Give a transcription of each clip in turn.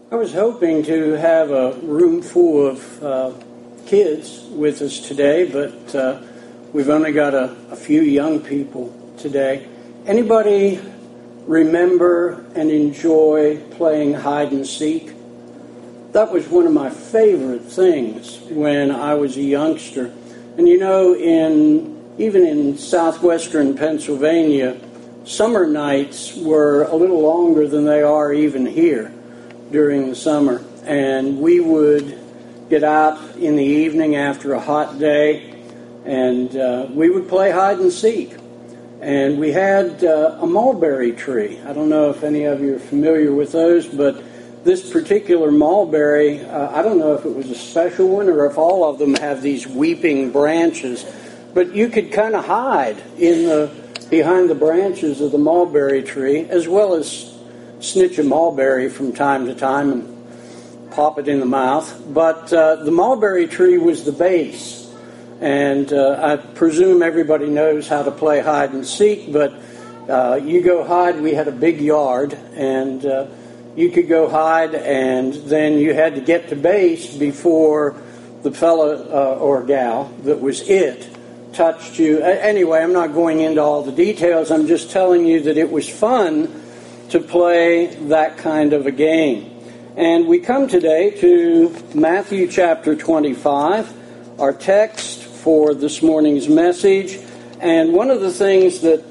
I was hoping to have a room full of kids with us today, but we've only got a few young people today. Anybody remember and enjoy playing hide and seek? That was one of my favorite things when I was a youngster. And you know, even in southwestern Pennsylvania, summer nights were a little longer than they are even here during the summer. And we would get out in the evening after a hot day, and we would play hide and seek. And we had a mulberry tree. I don't know if any of you are familiar with those, but this particular mulberry, I don't know if it was a special one or if all of them have these weeping branches, but you could kind of hide behind the branches of the mulberry tree, as well as snitch a mulberry from time to time and pop it in the mouth. But the mulberry tree was the base. And I presume everybody knows how to play hide and seek, but you go hide. We had a big yard, and you could go hide, and then you had to get to base before the fella or gal that was it touched you. Anyway, I'm not going into all the details. I'm just telling you that it was fun to play that kind of a game. And we come today to Matthew chapter 25, our text for this morning's message. And one of the things that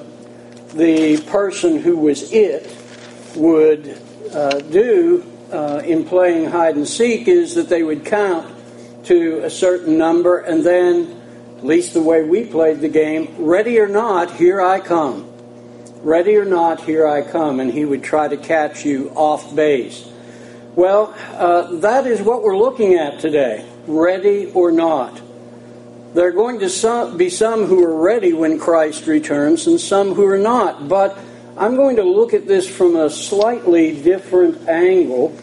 the person who was it would do in playing hide and seek is that they would count to a certain number, and then, at least the way we played the game, ready or not, here I come. Ready or not, here I come. And he would try to catch you off base. Well, that is what we're looking at today. Ready or not. There are going to be some who are ready when Christ returns and some who are not. But I'm going to look at this from a slightly different angle,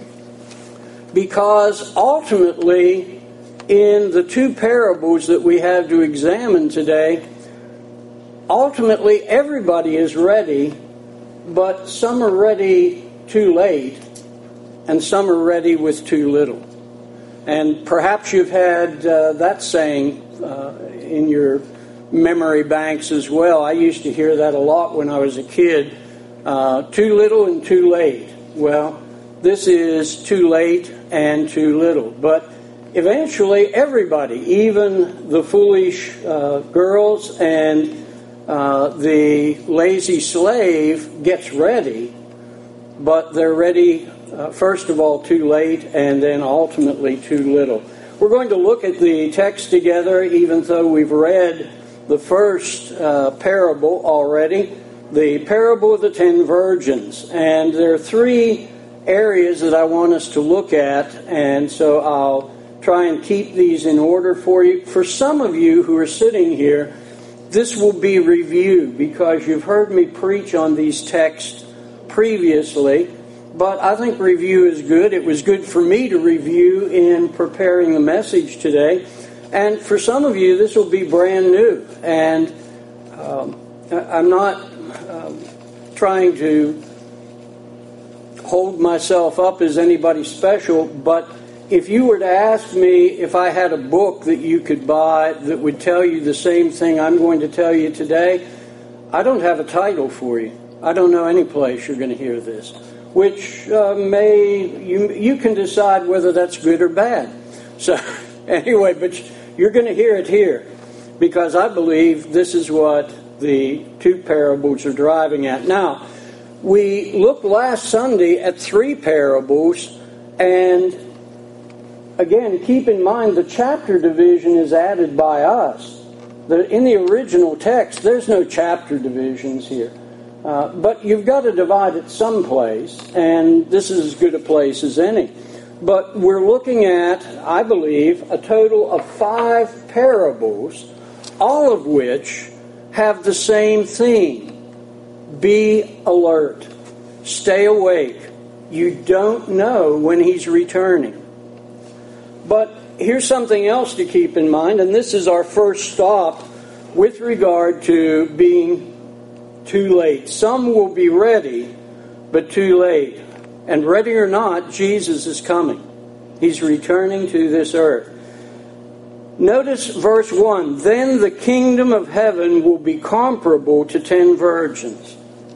because ultimately, in the two parables that we have to examine today, ultimately, everybody is ready, but some are ready too late, and some are ready with too little. And perhaps you've had that saying in your memory banks as well. I used to hear that a lot when I was a kid. Too little and too late. Well, this is too late and too little. But eventually, everybody, even the foolish girls and the lazy slave, gets ready, but they're ready, first of all, too late, and then ultimately too little. We're going to look at the text together, even though we've read the first parable already, the parable of the 10 virgins. And there are three areas that I want us to look at, and so I'll try and keep these in order for you. For some of you who are sitting here, this will be review, because you've heard me preach on these texts previously, but I think review is good. It was good for me to review in preparing the message today. And for some of you, this will be brand new. And I'm not trying to hold myself up as anybody special, but if you were to ask me if I had a book that you could buy that would tell you the same thing I'm going to tell you today, I don't have a title for you. I don't know any place you're going to hear this, which you can decide whether that's good or bad. So anyway, but you're going to hear it here, because I believe this is what the two parables are driving at. Now, we looked last Sunday at three parables, and again, keep in mind the chapter division is added by us. In the original text, there's no chapter divisions here. But you've got to divide it someplace, and this is as good a place as any. But we're looking at, I believe, a total of 5 parables, all of which have the same theme. Be alert. Stay awake. You don't know when he's returning. But here's something else to keep in mind, and this is our first stop with regard to being too late. Some will be ready, but too late. And ready or not, Jesus is coming. He's returning to this earth. Notice verse 1. Then the kingdom of heaven will be comparable to 10 virgins.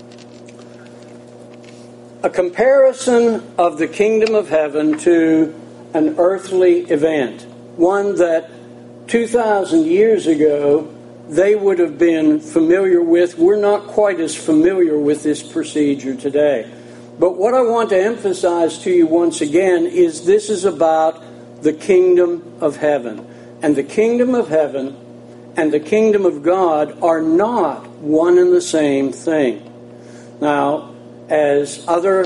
A comparison of the kingdom of heaven to an earthly event. One that 2,000 years ago they would have been familiar with. We're not quite as familiar with this procedure today. But what I want to emphasize to you once again is this is about the kingdom of heaven. And the kingdom of heaven and the kingdom of God are not one and the same thing. Now, as other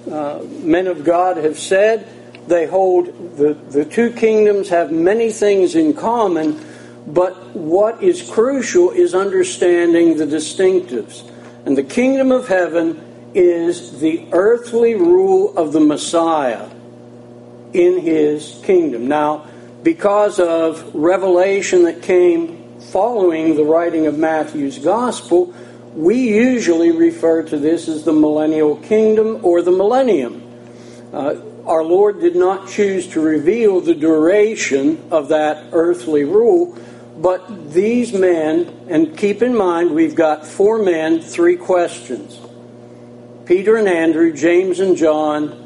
men of God have said, they hold the two kingdoms have many things in common, but what is crucial is understanding the distinctives. And the kingdom of heaven is the earthly rule of the Messiah in his kingdom. Now, because of revelation that came following the writing of Matthew's gospel, we usually refer to this as the millennial kingdom or the millennium. Our Lord did not choose to reveal the duration of that earthly rule, but these men, and keep in mind we've got 4 men, 3 questions. Peter and Andrew, James and John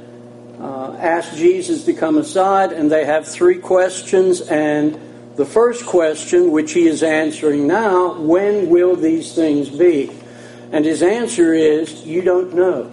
asked Jesus to come aside, and they have 3 questions. And the first question, which he is answering now, when will these things be? And his answer is, you don't know.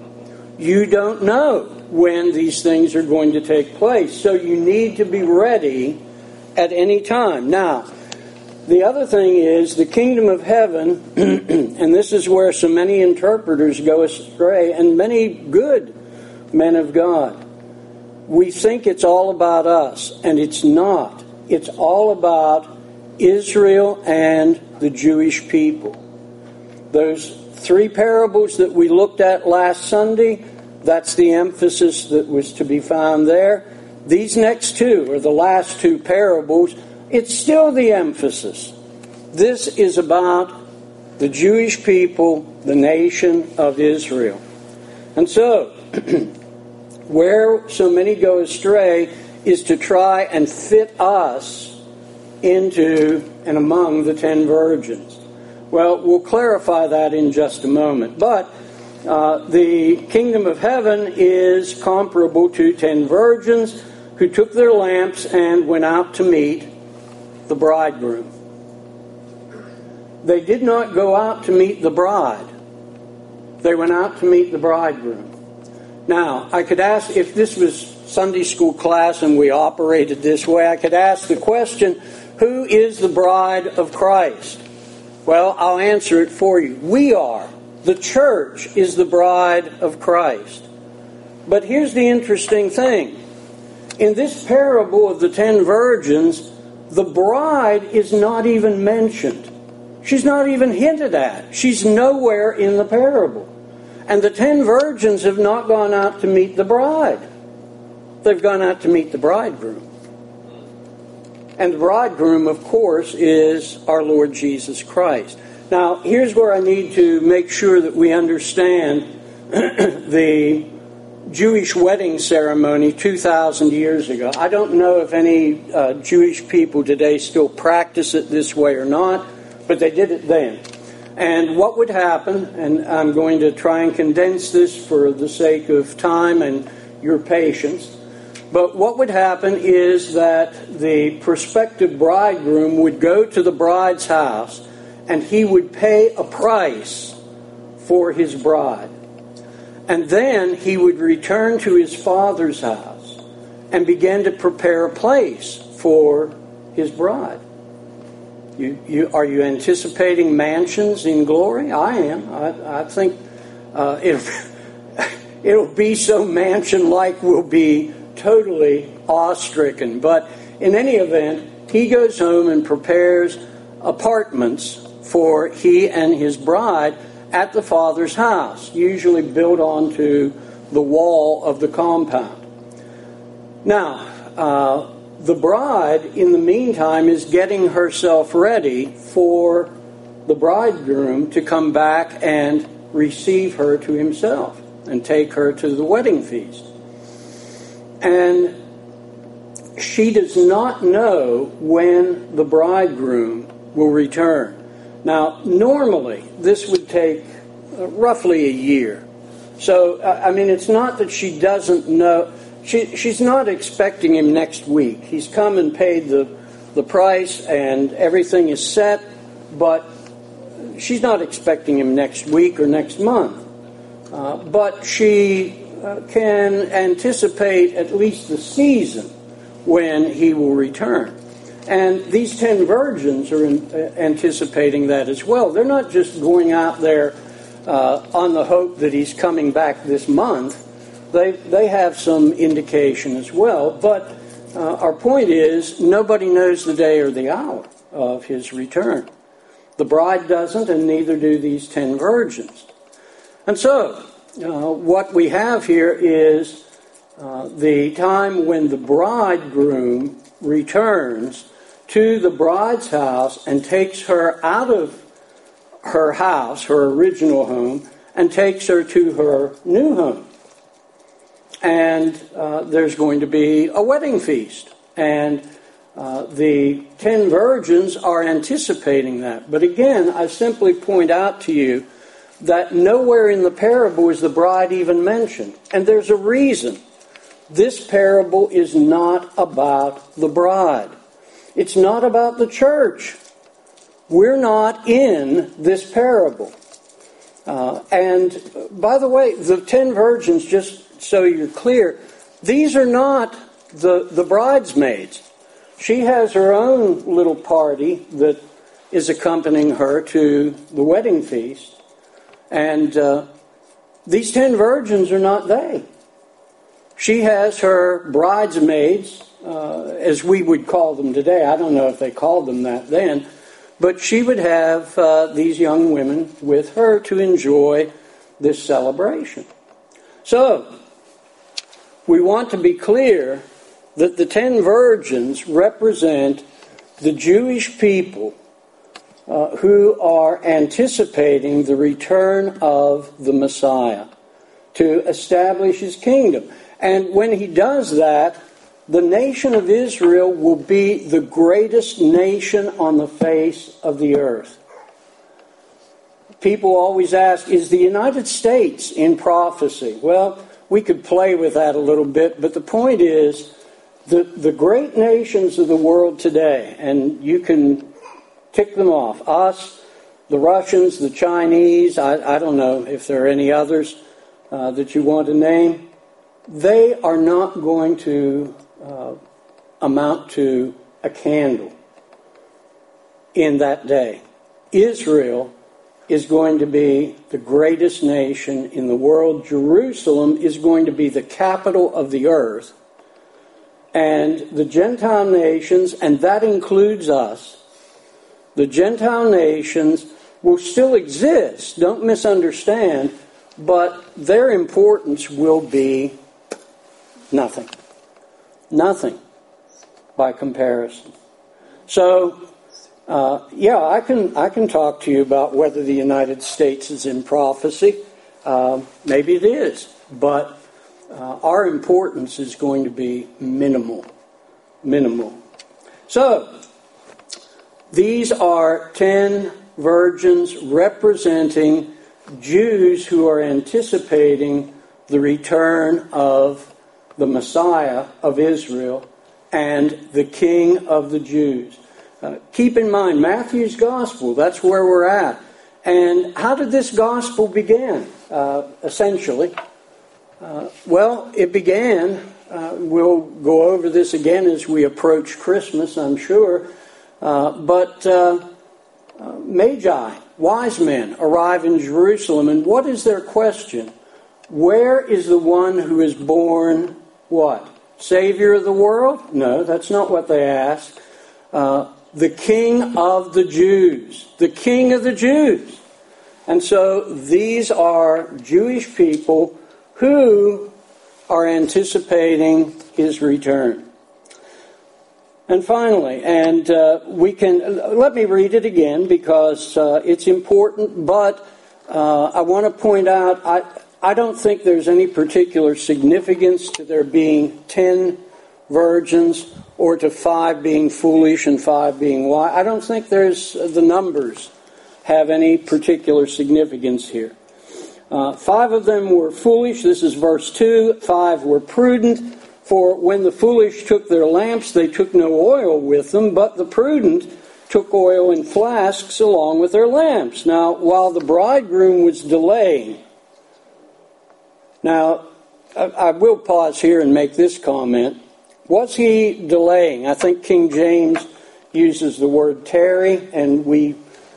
You don't know when these things are going to take place. So you need to be ready at any time. Now, the other thing is the kingdom of heaven, and this is where so many interpreters go astray, and many good men of God. We think it's all about us, and it's not. It's all about Israel and the Jewish people. Those 3 parables that we looked at last Sunday, that's the emphasis that was to be found there. These next 2, or the last 2 parables, it's still the emphasis. This is about the Jewish people, the nation of Israel. And so, where so many go astray is to try and fit us into and among the 10 virgins. Well, we'll clarify that in just a moment. But the kingdom of heaven is comparable to 10 virgins who took their lamps and went out to meet the bridegroom. They did not go out to meet the bride. They went out to meet the bridegroom. Now, I could ask, if this was Sunday school class and we operated this way, I could ask the question, who is the bride of Christ? Well, I'll answer it for you. We are. The church is the bride of Christ. But here's the interesting thing. In this parable of the 10 virgins, the bride is not even mentioned. She's not even hinted at. She's nowhere in the parable. And the 10 virgins have not gone out to meet the bride. They've gone out to meet the bridegroom. And the bridegroom, of course, is our Lord Jesus Christ. Now, here's where I need to make sure that we understand the Jewish wedding ceremony 2,000 years ago. I don't know if any Jewish people today still practice it this way or not, but they did it then. And what would happen, and I'm going to try and condense this for the sake of time and your patience, but what would happen is that the prospective bridegroom would go to the bride's house and he would pay a price for his bride. And then he would return to his father's house and begin to prepare a place for his bride. Are you anticipating mansions in glory? I am. I think it'll be so mansion-like we'll be totally awe-stricken. But in any event, he goes home and prepares apartments for he and his bride at the father's house, usually built onto the wall of the compound. Now, the bride, in the meantime, is getting herself ready for the bridegroom to come back and receive her to himself. and take her to the wedding feast. And she does not know when the bridegroom will return. Now, normally, this would take roughly a year. So, it's not that she doesn't know. She's not expecting him next week. He's come and paid the price and everything is set, but she's not expecting him next week or next month. But she can anticipate at least the season when he will return. And these 10 virgins are anticipating that as well. They're not just going out there on the hope that he's coming back this month. They have some indication as well. But our point is, nobody knows the day or the hour of his return. The bride doesn't, and neither do these 10 virgins. And so, what we have here is the time when the bridegroom returns to the bride's house and takes her out of her house, her original home, and takes her to her new home. And there's going to be a wedding feast. And the 10 virgins are anticipating that. But again, I simply point out to you that nowhere in the parable is the bride even mentioned. And there's a reason. This parable is not about the bride. It's not about the church. We're not in this parable. And by the way, the 10 virgins, just so you're clear, these are not the bridesmaids. She has her own little party that is accompanying her to the wedding feast. And these 10 virgins are not they. She has her bridesmaids, as we would call them today. I don't know if they called them that then. But she would have these young women with her to enjoy this celebration. So, we want to be clear that the 10 virgins represent the Jewish people who are anticipating the return of the Messiah to establish his kingdom. And when he does that, the nation of Israel will be the greatest nation on the face of the earth. People always ask, is the United States in prophecy? Well, we could play with that a little bit, but the point is, the great nations of the world today, and you can tick them off, us, the Russians, the Chinese, I don't know if there are any others that you want to name, they are not going to amount to a candle in that day. Israel is going to be the greatest nation in the world. Jerusalem is going to be the capital of the earth. And the Gentile nations, and that includes us, the Gentile nations will still exist, don't misunderstand, but their importance will be nothing. Nothing by comparison. So, I can talk to you about whether the United States is in prophecy. Maybe it is, but our importance is going to be minimal. So, these are 10 virgins representing Jews who are anticipating the return of the Messiah of Israel and the King of the Jews. Keep in mind, Matthew's Gospel, that's where we're at. And how did this Gospel begin, essentially? Well, it began, we'll go over this again as we approach Christmas, I'm sure, but Magi, wise men, arrive in Jerusalem, and what is their question? Where is the one who is born, what? Savior of the world? No, that's not what they ask. The King of the Jews. The King of the Jews. And so these are Jewish people who are anticipating his return. And finally, let me read it again because it's important, but I want to point out, I don't think there's any particular significance to there being 10 virgins or to 5 being foolish and 5 being wise. I don't think the numbers have any particular significance here. 5 of them were foolish. This is verse 2. 5 were prudent. For when the foolish took their lamps, they took no oil with them, but the prudent took oil in flasks along with their lamps. Now, while the bridegroom was delaying. Now, I will pause here and make this comment. Was he delaying? I think King James uses the word tarry, and we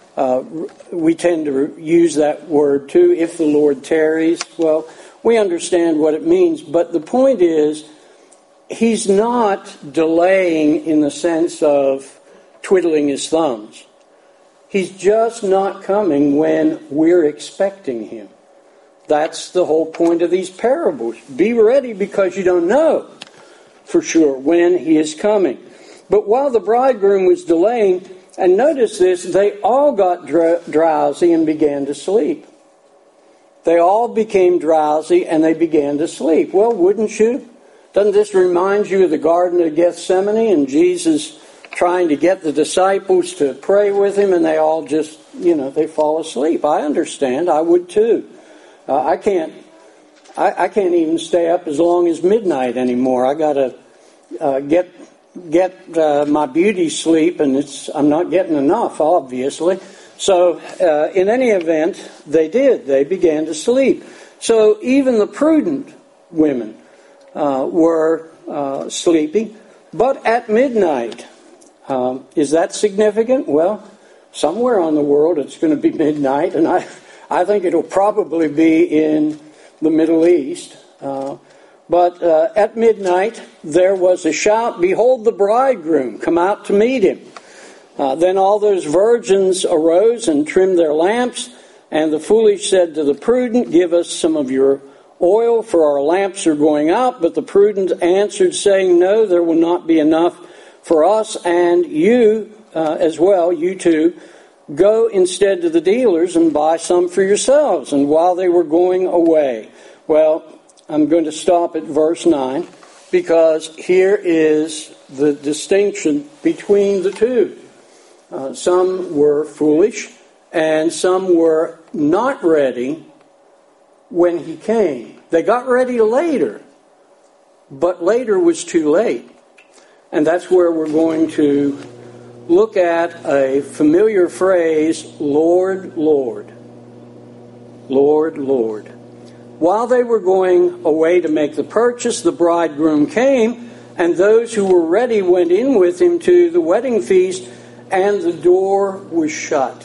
tend to use that word too, if the Lord tarries. Well, we understand what it means, but the point is, he's not delaying in the sense of twiddling his thumbs. He's just not coming when we're expecting him. That's the whole point of these parables. Be ready because you don't know for sure when he is coming. But while the bridegroom was delaying, and notice this, they all got drowsy and began to sleep. They all became drowsy and they began to sleep. Well, wouldn't you? Doesn't this remind you of the Garden of Gethsemane and Jesus trying to get the disciples to pray with him, and they all just, they fall asleep? I understand. I would too. I can't even stay up as long as midnight anymore. I got to get my beauty sleep, and I'm not getting enough, obviously. So in any event, they did. They began to sleep. So even the prudent women were sleeping. But at midnight, is that significant? Well, somewhere on the world it's going to be midnight, and I think it'll probably be in the Middle East. But at midnight there was a shout, "Behold the bridegroom, come out to meet him." Then all those virgins arose and trimmed their lamps, and the foolish said to the prudent, "Give us some of your oil, for our lamps are going out." But the prudent answered, saying, "No, there will not be enough for us, and you as well, you too, go instead to the dealers and buy some for yourselves." And while they were going away, well, I'm going to stop at verse 9, because here is the distinction between the two. Some were foolish, and some were not ready when he came. They got ready later, but later was too late. And that's where we're going to look at a familiar phrase, Lord, Lord. Lord, Lord. While they were going away to make the purchase, the bridegroom came, and those who were ready went in with him to the wedding feast, and the door was shut.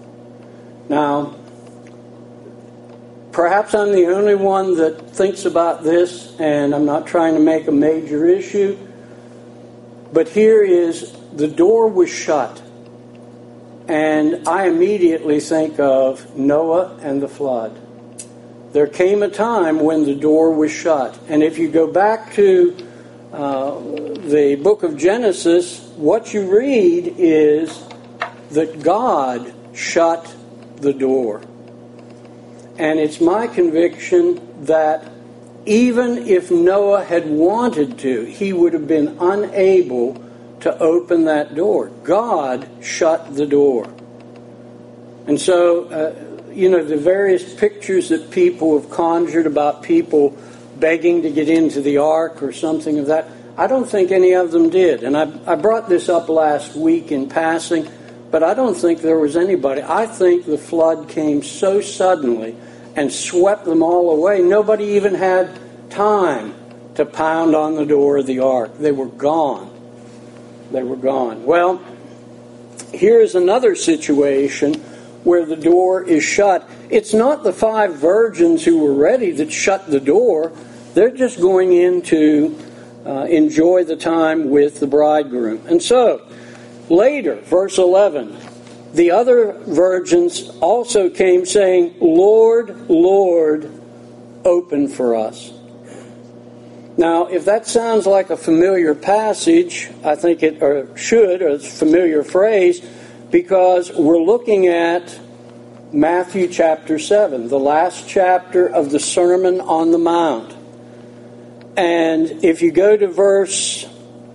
Now, perhaps I'm the only one that thinks about this, and I'm not trying to make a major issue, but here is, the door was shut. And I immediately think of Noah and the flood. There came a time when the door was shut. And if you go back to the book of Genesis, what you read is that God shut the door. And it's my conviction that even if Noah had wanted to, he would have been unable to open that door. God shut the door. And so, the various pictures that people have conjured about people begging to get into the ark or something of that, I don't think any of them did. And I brought this up last week in passing, but I don't think there was anybody. I think the flood came so suddenly and swept them all away. Nobody even had time to pound on the door of the ark. They were gone. They were gone. Well, here's another situation where the door is shut. It's not the 5 virgins who were ready that shut the door. They're just going in to enjoy the time with the bridegroom. And so, later, verse 11, the other virgins also came saying, "Lord, Lord, open for us." Now, if that sounds like a familiar passage, I think it or a familiar phrase, because we're looking at Matthew chapter 7, the last chapter of the Sermon on the Mount. And if you go to verse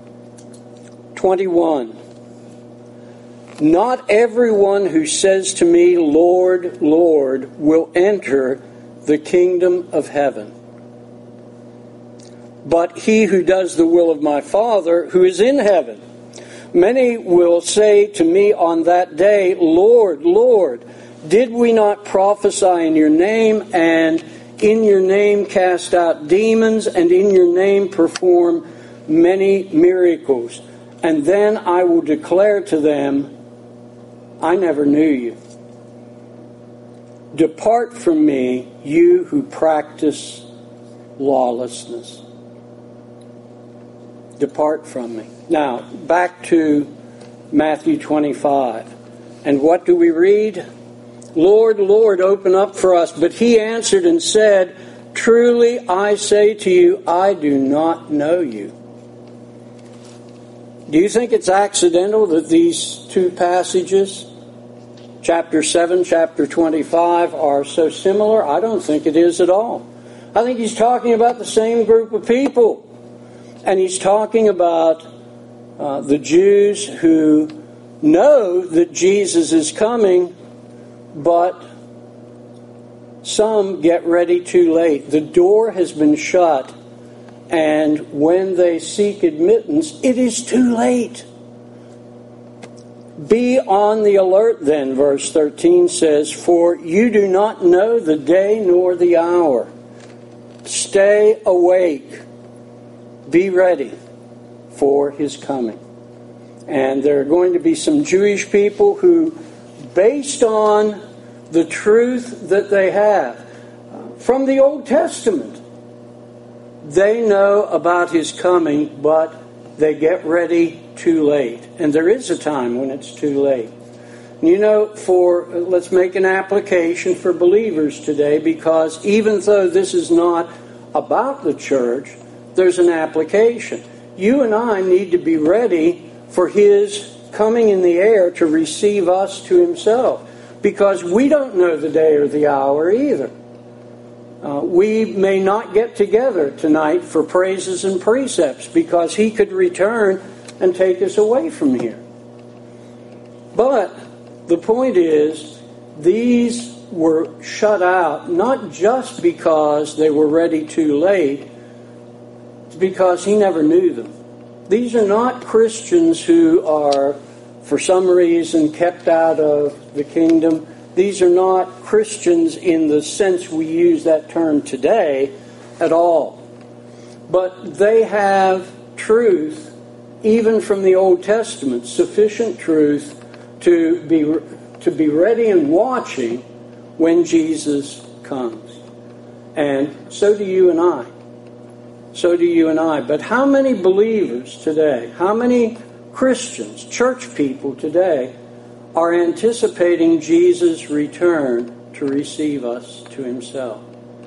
21, not everyone who says to me, Lord, Lord, will enter the kingdom of heaven, but he who does the will of my Father who is in heaven. Many will say to me on that day, Lord, Lord, did we not prophesy in your name, and in your name cast out demons, and in your name perform many miracles? And then I will declare to them, I never knew you. Depart from me, you who practice lawlessness. Depart from me. Now, back to Matthew 25. And what do we read? Lord, Lord, open up for us. But he answered and said, truly I say to you, I do not know you. Do you think it's accidental that these two passages, chapter 7, chapter 25, are so similar? I don't think it is at all. I think he's talking about the same group of people. And he's talking about the Jews who know that Jesus is coming, but some get ready too late. The door has been shut, and when they seek admittance, it is too late. Be on the alert then, verse 13 says, for you do not know the day nor the hour. Stay awake. Be ready for his coming. And there are going to be some Jewish people who, based on the truth that they have from the Old Testament, they know about his coming, but they get ready too late. And there is a time when it's too late. You know, let's make an application for believers today, because even though this is not about the church, there's an application. You and I need to be ready for his coming in the air to receive us to himself, because we don't know the day or the hour either. We may not get together tonight for praises and precepts, because he could return and take us away from here. But the point is, these were shut out not just because they were ready too late, it's because he never knew them. These are not Christians who are, for some reason, kept out of the kingdom. These are not Christians in the sense we use that term today at all. But they have truth, even from the Old Testament, sufficient truth to be ready and watching when Jesus comes. And so do you and I. So do you and I. But how many believers today, how many Christians, church people today, are anticipating Jesus' return to receive us to himself?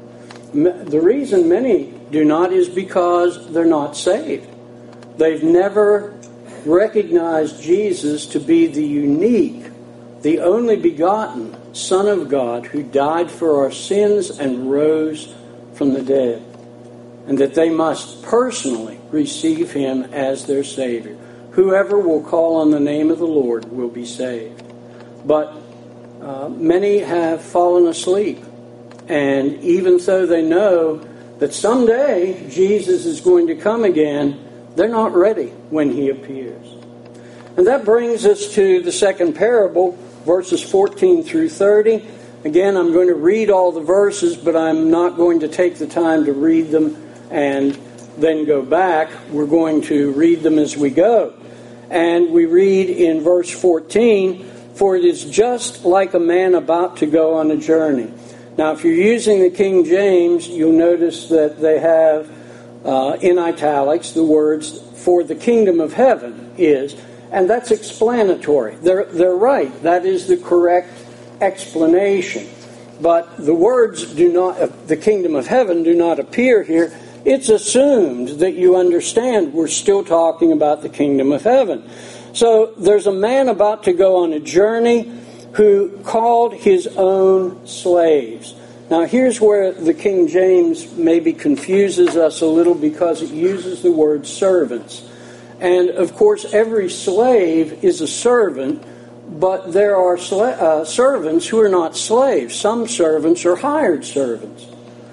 The reason many do not is because they're not saved. They've never recognized Jesus to be the unique, the only begotten Son of God who died for our sins and rose from the dead, and that they must personally receive him as their Savior. Whoever will call on the name of the Lord will be saved. But many have fallen asleep, and even though they know that someday Jesus is going to come again, they're not ready when he appears. And that brings us to the second parable, verses 14 through 30. Again, I'm going to read all the verses, but I'm not going to take the time to read them and then go back. We're going to read them as we go. And we read in verse 14, for it is just like a man about to go on a journey. Now, if you're using the King James, you'll notice that they have in italics the words, for the kingdom of heaven is, and that's explanatory. They're right. That is the correct explanation. But the words do not, the kingdom of heaven do not appear here. It's assumed that you understand we're still talking about the kingdom of heaven. So there's a man about to go on a journey. who called his own slaves. Now here's where the King James maybe confuses us a little because it uses the word servants. And of course every slave is a servant, but there are servants who are not slaves. Some servants are hired servants.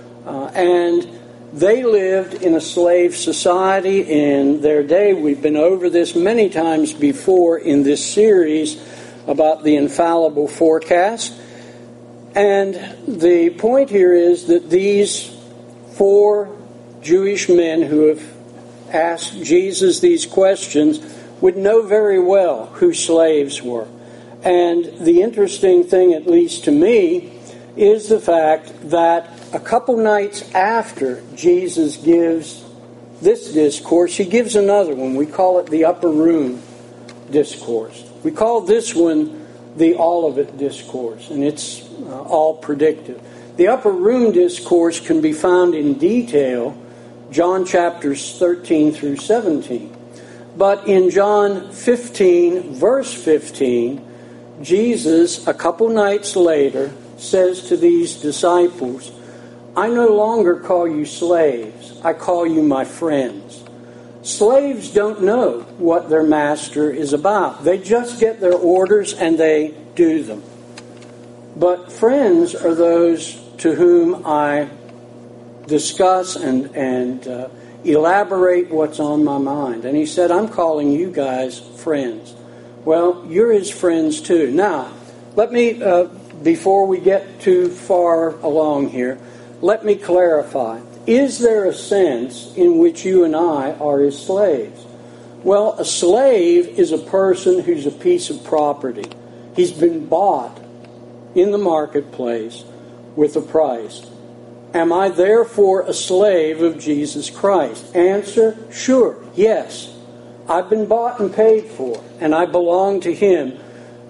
And they lived in a slave society in their day. We've been over this many times before in this series about the infallible forecast. And the point here is that these 4 Jewish men who have asked Jesus these questions would know very well who slaves were. And the interesting thing, at least to me, is the fact that a couple nights after Jesus gives this discourse, he gives another one. We call it the Upper Room Discourse. We call this one the Olivet Discourse, and it's all predictive. The Upper Room Discourse can be found in detail, John chapters 13 through 17. But in John 15, verse 15, Jesus, a couple nights later, says to these disciples, I no longer call you slaves, I call you my friends. Slaves don't know what their master is about. They just get their orders and they do them. But friends are those to whom I discuss and elaborate what's on my mind. And he said, I'm calling you guys friends. Well, you're his friends too. Now, let me, before we get too far along here, let me clarify. Is there a sense in which you and I are his slaves? Well, a slave is a person who's a piece of property. He's been bought in the marketplace with a price. Am I therefore a slave of Jesus Christ? Answer, sure, yes. I've been bought and paid for, and I belong to him.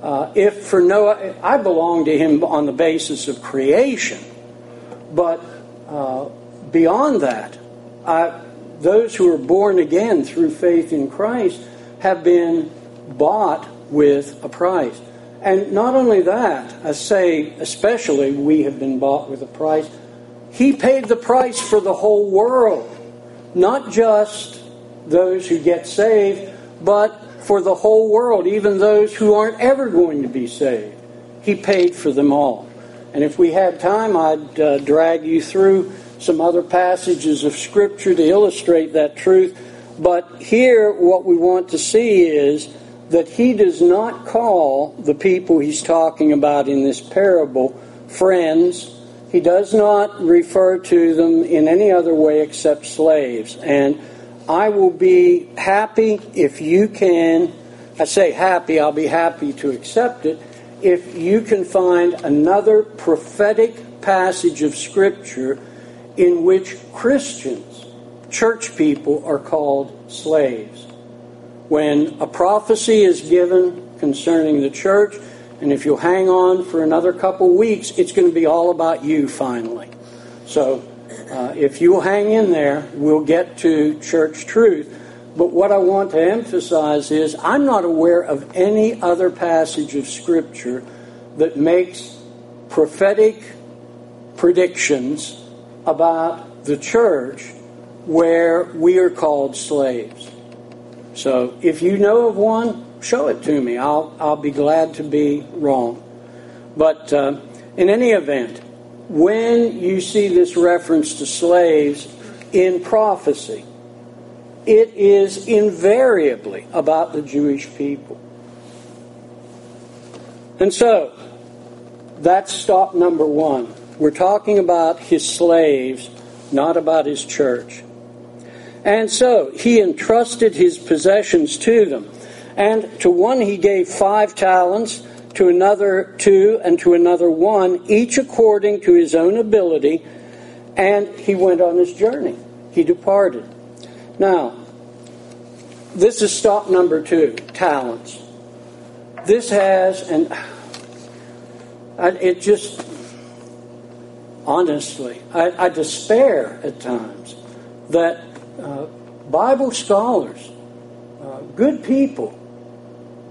I belong to him on the basis of creation. But beyond that, those who are born again through faith in Christ have been bought with a price. And not only that, I say especially we have been bought with a price. He paid the price for the whole world. Not just those who get saved, but for the whole world, even those who aren't ever going to be saved. He paid for them all. And if we had time, I'd drag you through some other passages of Scripture to illustrate that truth. But here, what we want to see is that he does not call the people he's talking about in this parable friends. He does not refer to them in any other way except slaves. And I will be happy if you can, I say happy, I'll be happy to accept it, if you can find another prophetic passage of Scripture in which Christians, church people, are called slaves. When a prophecy is given concerning the church, and if you'll hang on for another couple weeks, it's going to be all about you finally. So if you'll hang in there, we'll get to church truth. But what I want to emphasize is I'm not aware of any other passage of Scripture that makes prophetic predictions about the church where we are called slaves. So if you know of one, show it to me. I'll be glad to be wrong. But in any event, when you see this reference to slaves in prophecy, it is invariably about the Jewish people. And so, that's stop number one. We're talking about his slaves, not about his church. And so, he entrusted his possessions to them. And to one he gave 5 talents, to another 2, and to another 1, each according to his own ability. And he went on his journey. He departed. Now, this is stop number 2, talents. This has, and it just, honestly, I despair at times that Bible scholars, good people,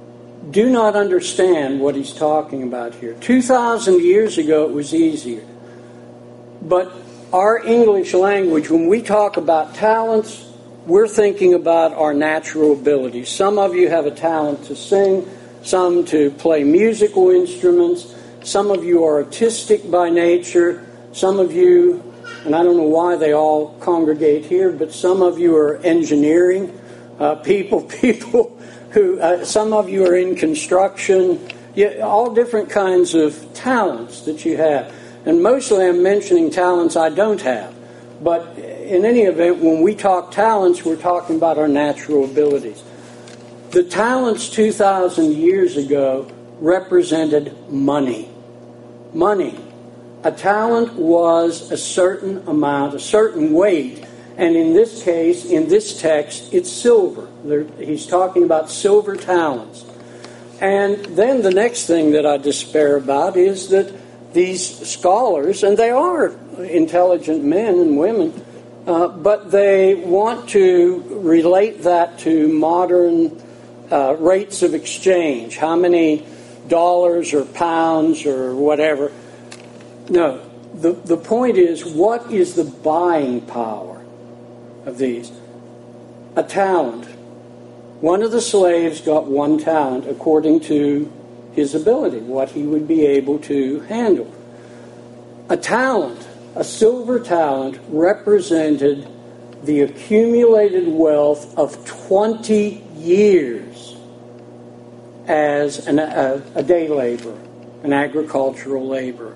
do not understand what he's talking about here. 2,000 years ago it was easier. But our English language, when we talk about talents, we're thinking about our natural abilities. Some of you have a talent to sing, some to play musical instruments, some of you are artistic by nature, some of you, and I don't know why they all congregate here, but some of you are engineering people who, some of you are in construction, all different kinds of talents that you have. And mostly I'm mentioning talents I don't have. But in any event, when we talk talents, we're talking about our natural abilities. The talents 2,000 years ago represented money. Money. A talent was a certain amount, a certain weight. And in this case, in this text, it's silver. He's talking about silver talents. And then the next thing that I despair about is that these scholars, and they are intelligent men and women, but they want to relate that to modern rates of exchange. How many dollars or pounds or whatever. No, the point is, what is the buying power of these? A talent. One of the slaves got 1 talent according to his ability, what he would be able to handle. A talent, a silver talent, represented the accumulated wealth of 20 years as a day laborer, an agricultural laborer.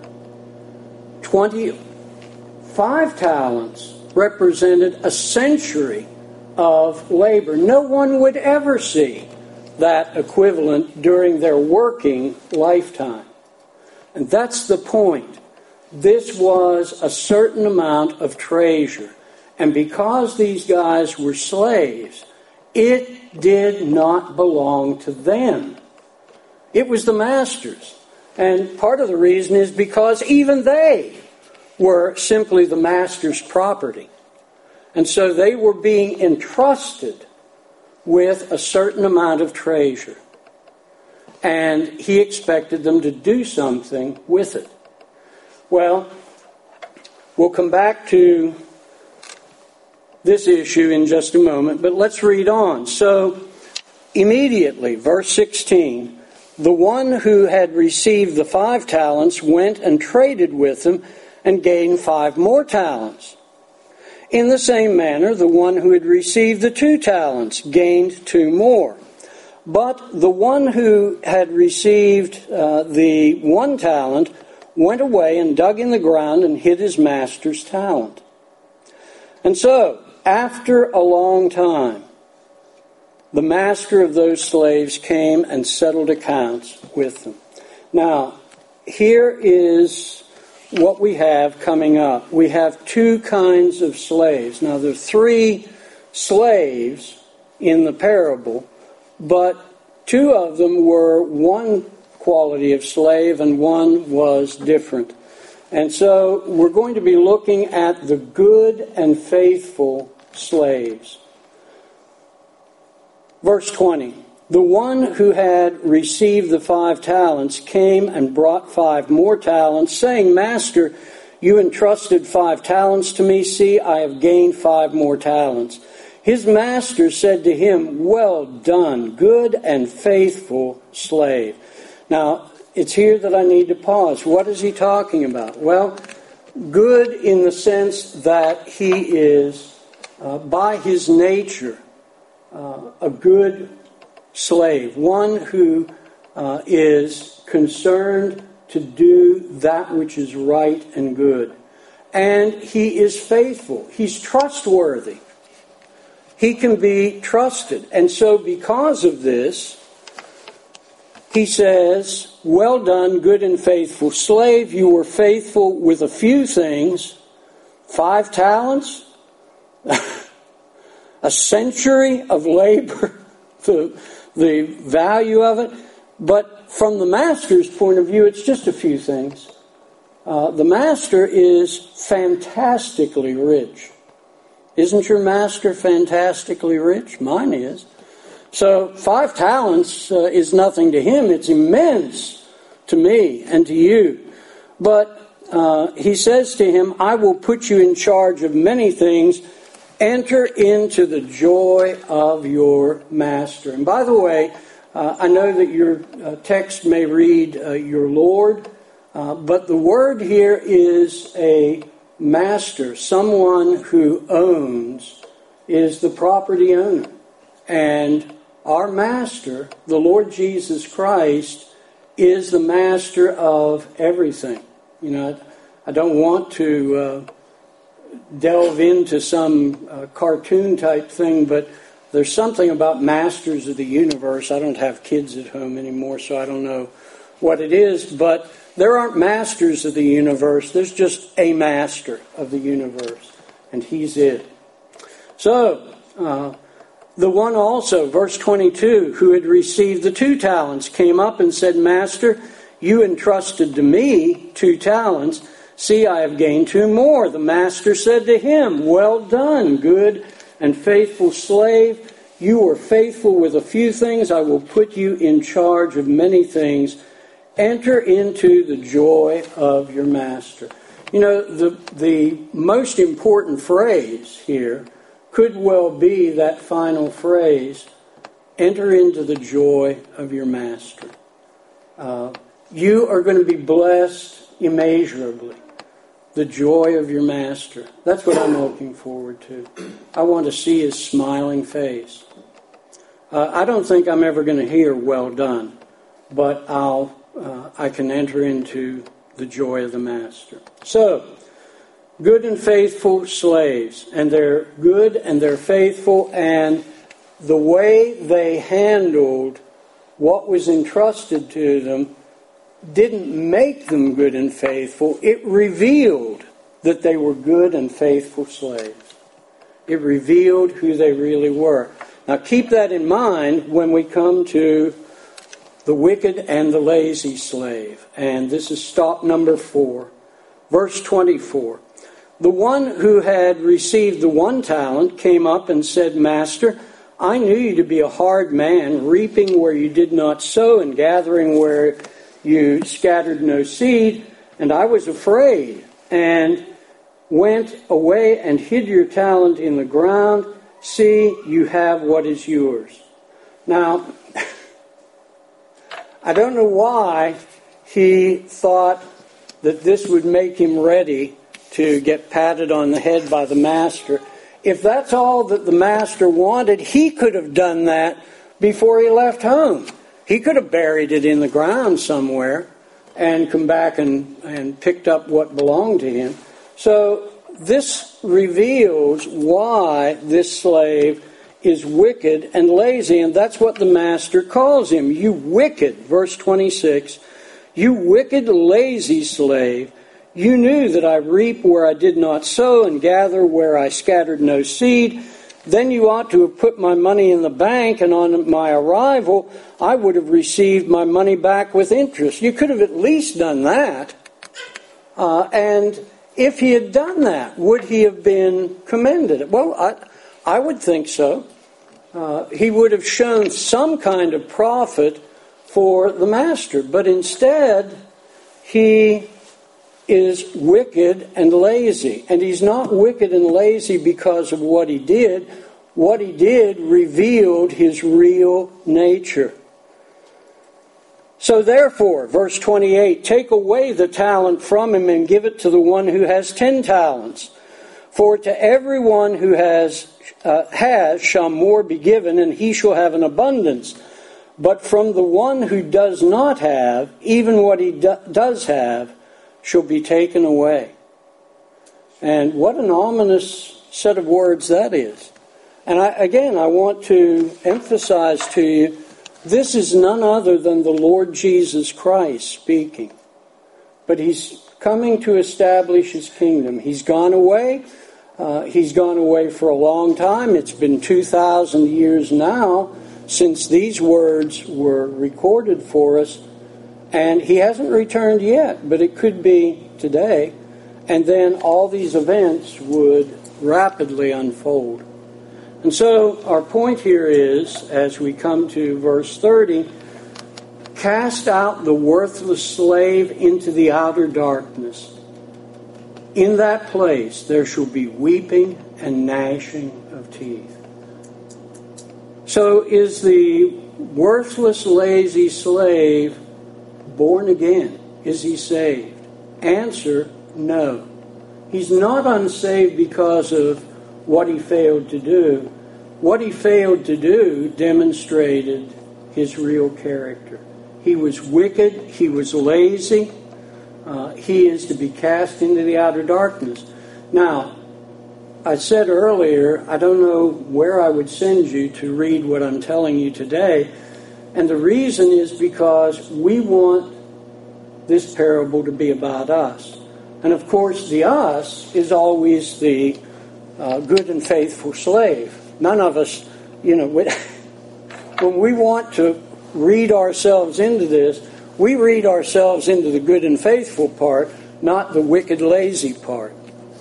25 talents represented a century of labor. No one would ever see that equivalent during their working lifetime. And that's the point. This was a certain amount of treasure. And because these guys were slaves, it did not belong to them. It was the master's. And part of the reason is because even they were simply the master's property. And so they were being entrusted with a certain amount of treasure. And he expected them to do something with it. Well, we'll come back to this issue in just a moment, but let's read on. So, immediately, verse 16, the one who had received the 5 talents went and traded with them and gained 5 more talents. In the same manner, the one who had received the 2 talents gained 2 more. But the one who had received the 1 talent went away and dug in the ground and hid his master's talent. And so, after a long time, the master of those slaves came and settled accounts with them. Now, here is what we have coming up. We have 2 kinds of slaves. Now, there are 3 slaves in the parable, but 2 of them were one quality of slave and one was different. And so we're going to be looking at the good and faithful slaves. Verse 20. The one who had received the 5 talents came and brought 5 more talents, saying, Master, you entrusted 5 talents to me. See, I have gained 5 more talents. His master said to him, Well done, good and faithful slave. Now, it's here that I need to pause. What is he talking about? Well, good in the sense that he is, by his nature, a good slave, one who is concerned to do that which is right and good. And he is faithful. He's trustworthy. He can be trusted. And so because of this, he says, Well done, good and faithful slave. You were faithful with a few things. 5 talents, a century of labor, the value of it. But from the master's point of view, it's just a few things. The master is fantastically rich. Isn't your master fantastically rich? Mine is. So 5 talents is nothing to him. It's immense to me and to you. But he says to him, I will put you in charge of many things. Enter into the joy of your master. And by the way, I know that your text may read your Lord, but the word here is a master. Someone who owns is the property owner. And our master, the Lord Jesus Christ, is the master of everything. You know, I don't want to delve into some cartoon type thing, but there's something about masters of the universe. I don't have kids at home anymore, so I don't know what it is, but there aren't masters of the universe. There's just a master of the universe, and he's it. So, the one also, verse 22, who had received the 2 talents, came up and said, Master, you entrusted to me 2 talents. See, I have gained 2 more. The master said to him, Well done, good and faithful slave. You were faithful with a few things. I will put you in charge of many things. Enter into the joy of your master. You know, the most important phrase here could well be that final phrase, enter into the joy of your master. You are going to be blessed immeasurably. The joy of your master. That's what I'm looking forward to. I want to see his smiling face. I don't think I'm ever going to hear well done, but I can enter into the joy of the master. So, good and faithful slaves, and they're good and they're faithful, and the way they handled what was entrusted to them didn't make them good and faithful. It revealed that they were good and faithful slaves. It revealed who they really were. Now keep that in mind when we come to the wicked and the lazy slave. And this is stop number 4. Verse 24. The one who had received the 1 talent came up and said, Master, I knew you to be a hard man, reaping where you did not sow and gathering where you scattered no seed, and I was afraid and went away and hid your talent in the ground. See, you have what is yours. Now, I don't know why he thought that this would make him ready to get patted on the head by the master. If that's all that the master wanted, he could have done that before he left home. He could have buried it in the ground somewhere and come back and picked up what belonged to him. So this reveals why this slave is wicked and lazy, and that's what the master calls him. You wicked, verse 26, you wicked, lazy slave, you knew that I reap where I did not sow and gather where I scattered no seed. Then you ought to have put my money in the bank, and on my arrival, I would have received my money back with interest. You could have at least done that. And if he had done that, would he have been commended? Well, I would think so. He would have shown some kind of profit for the master. But instead, he is wicked and lazy. And he's not wicked and lazy because of what he did. What he did revealed his real nature. So therefore, verse 28, take away the talent from him and give it to the one who has 10 talents. For to everyone who has shall more be given, and he shall have an abundance. But from the one who does not have, even what he does have, shall be taken away. And what an ominous set of words that is. And I want to emphasize to you, this is none other than the Lord Jesus Christ speaking. But he's coming to establish his kingdom. He's gone away. He's gone away for a long time. It's been 2,000 years now since these words were recorded for us. And he hasn't returned yet, but it could be today. And then all these events would rapidly unfold. And so our point here is, as we come to verse 30, cast out the worthless slave into the outer darkness. In that place there shall be weeping and gnashing of teeth. So is the worthless, lazy slave born again? Is he saved? Answer, no. He's not unsaved because of what he failed to do. What he failed to do demonstrated his real character. He was wicked. He was lazy. He is to be cast into the outer darkness. Now, I said earlier, I don't know where I would send you to read what I'm telling you today. And the reason is because we want this parable to be about us. And of course, the us is always the good and faithful slave. None of us, when we want to read ourselves into this, we read ourselves into the good and faithful part, not the wicked, lazy part.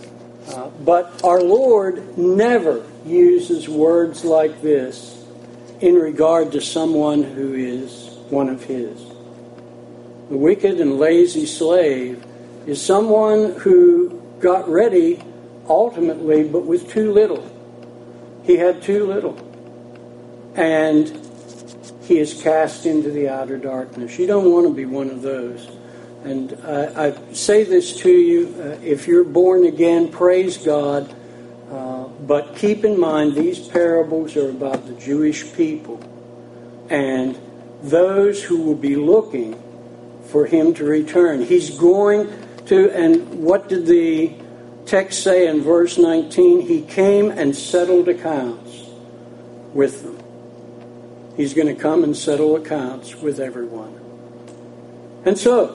But our Lord never uses words like this in regard to someone who is one of His. The wicked and lazy slave is someone who got ready ultimately, but with too little. He had too little. And he is cast into the outer darkness. You don't want to be one of those. And I say this to you, if you're born again, praise God. But keep in mind, these parables are about the Jewish people and those who will be looking for Him to return. He's going to, and what did the text say in verse 19? He came and settled accounts with them. He's going to come and settle accounts with everyone. And so,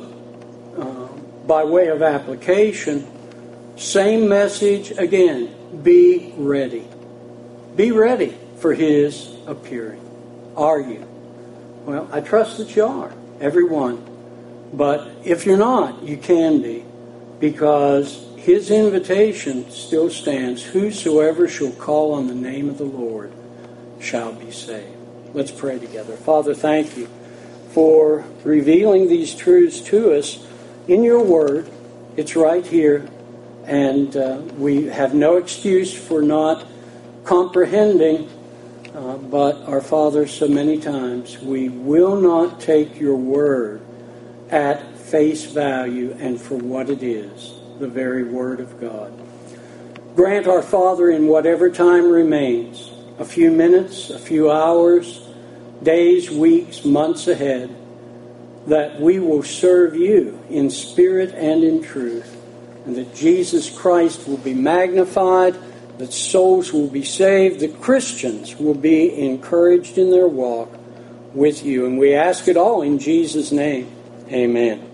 by way of application, same message again. Be ready. Be ready for His appearing. Are you? Well, I trust that you are. Everyone. But if you're not, you can be. Because His invitation still stands. Whosoever shall call on the name of the Lord shall be saved. Let's pray together. Father, thank you for revealing these truths to us in your word. It's right here. And we have no excuse for not comprehending. But our Father, so many times, we will not take your word at face value and for what it is, the very word of God. Grant, our Father, in whatever time remains, a few minutes, a few hours, days, weeks, months ahead, that we will serve you in spirit and in truth, and that Jesus Christ will be magnified, that souls will be saved, that Christians will be encouraged in their walk with you. And we ask it all in Jesus' name. Amen.